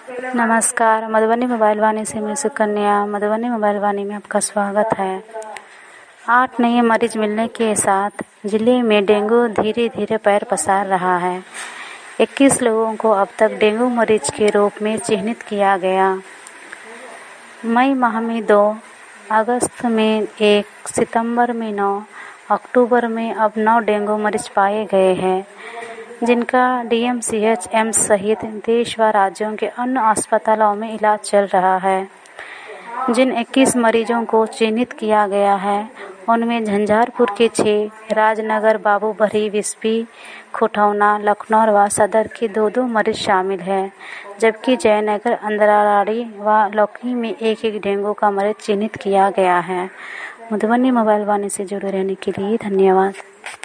नमस्कार, मधुबनी मोबाइल वाणी से मैं सुकन्या। मधुबनी मोबाइल वाणी में आपका स्वागत है। 8 नए मरीज मिलने के साथ जिले में डेंगू धीरे धीरे पैर पसार रहा है। 21 लोगों को अब तक डेंगू मरीज के रूप में चिन्हित किया गया। मई माह में 2, अगस्त में 1, सितंबर में 9, अक्टूबर में अब 9 डेंगू मरीज पाए गए हैं, जिनका डीएमसीएच, एम्स सहित देश व राज्यों के अन्य अस्पतालों में इलाज चल रहा है। जिन 21 मरीजों को चिन्हित किया गया है, उनमें झंझारपुर के 6, राजनगर, बाबूबरी, विस्पी, खुटौना, लखनऊ व सदर के 2-2 मरीज शामिल हैं, जबकि जयनगर, अंतराड़ी व लौकी में 1-1 डेंगू का मरीज चिन्हित किया गया है। मधुबनी मोबाइल वाणी से जुड़े रहने के लिए धन्यवाद।